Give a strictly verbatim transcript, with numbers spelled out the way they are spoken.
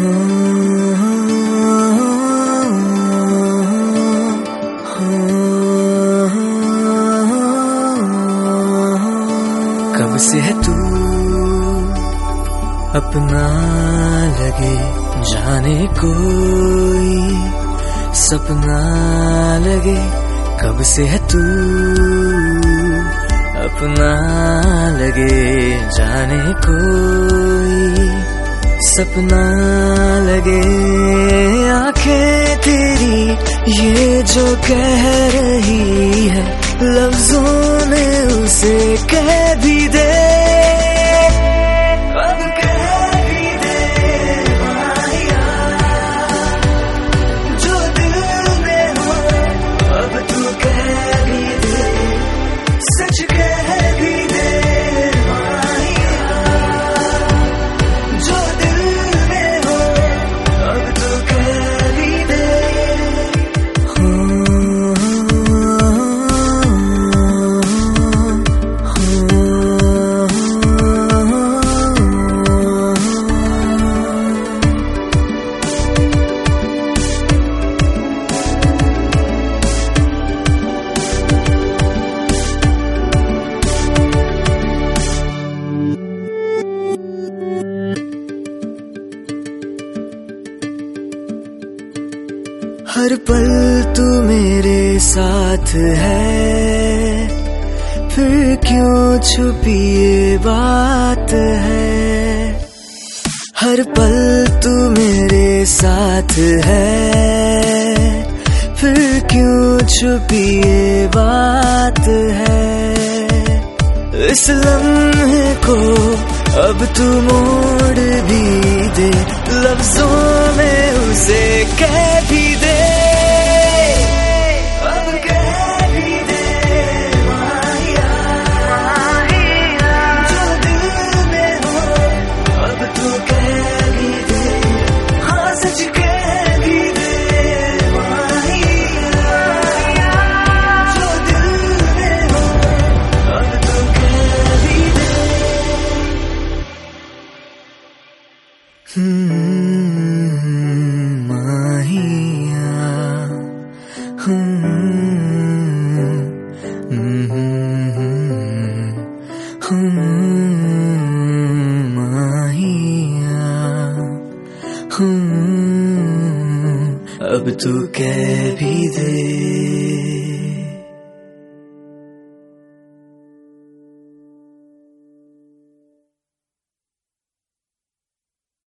कब से है तू अपना लगे, जाने कोई सपना लगे। कब से है तू अपना लगे, जाने कोई सपना लगे। आंखें तेरी ये जो कह रही है, लफ्जों में उसे कह भी दे। अब कह भी दे माहिया, जो दिल में हो अब तू कह भी दे, सच कह भी दे माहिया, जो दिल में हो अब तू कह भी दे। हर पल तू मेरे साथ है, फिर क्यों छुपी ये बात है। हर पल तू मेरे साथ है, फिर क्यों छुपी ये बात है। इस लम्हे को अब तू मोड़ भी दे, लफ्जों में उसे कह भी दे। अब कह भी दे माहिया, जो दिल में हो अब तू कह भी दे। हाँ सच कह भी दे माहिया, जो दिल में हो अब तू कह भी दे। माहिया, माहिया, अब तू कह भी दे।